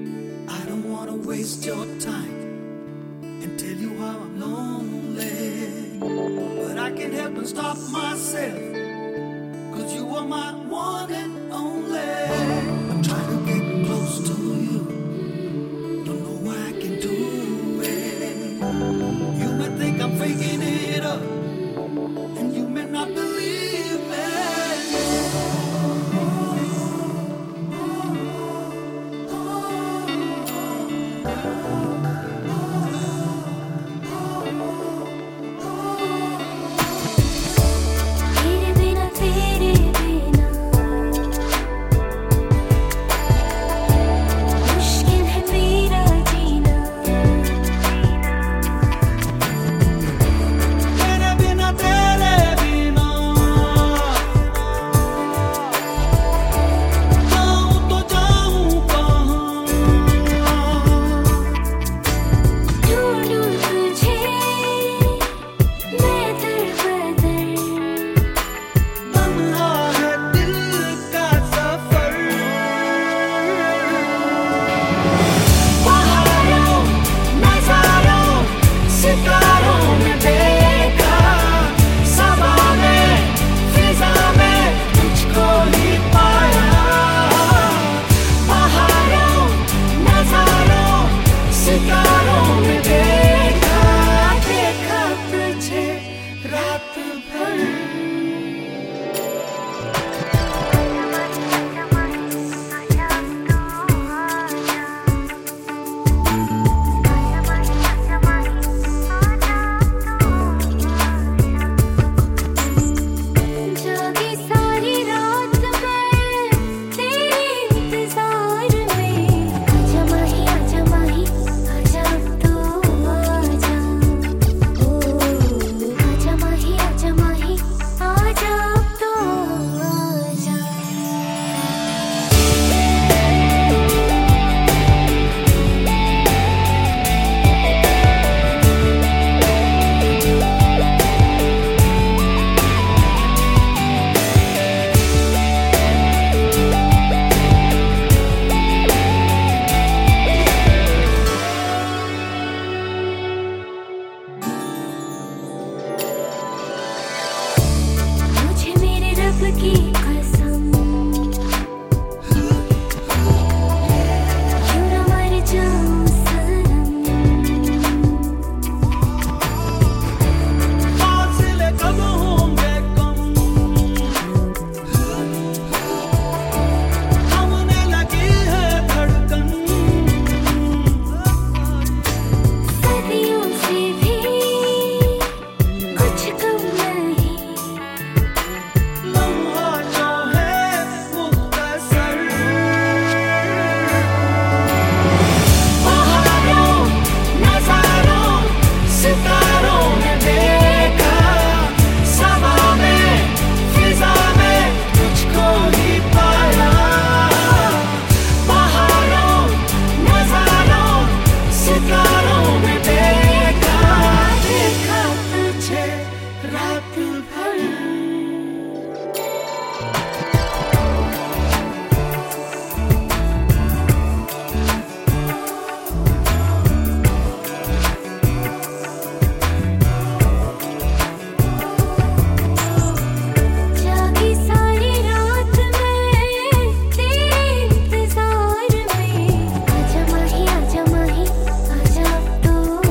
I don't wanna waste your time and tell you how I'm lonely, but I can't help but stop myself, 'cause you are my one and only. I'm trying to get close to you, don't know why I can do it. You may think I'm faking it up, and you may not believe me.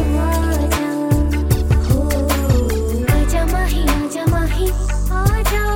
आजा